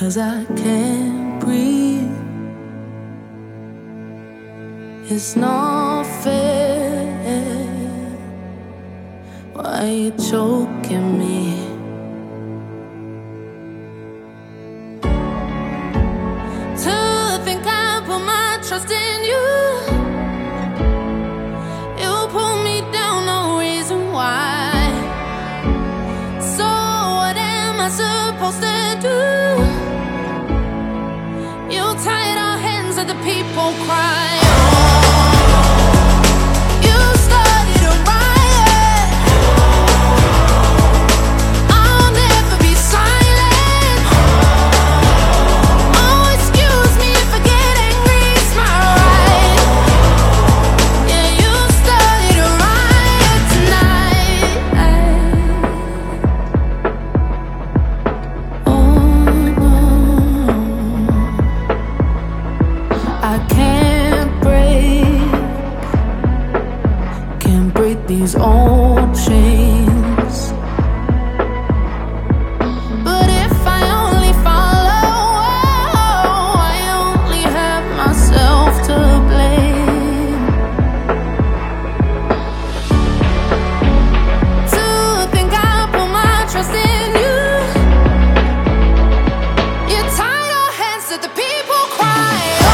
'cause I can't breathe. It's not fair. Why you choking me? To think I put my trust in you, you pull me down, no reason why. So what am I supposed to do? You tied our hands at the people cry. These old chains, but if I only follow, I only have myself to blame. To think I put my trust in you, you tie your hands to the people cry.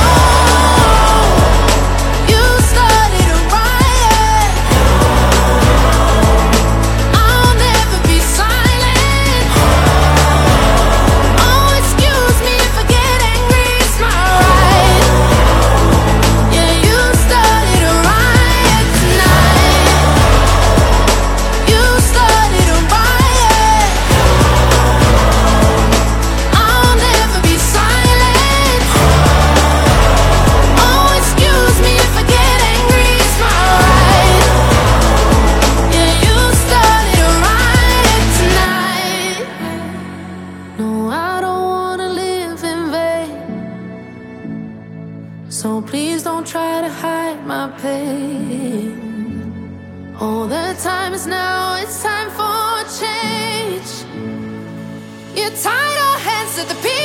So please don't try to hide my pain. Oh, the time is now, it's time for change. You tied our hands to the people.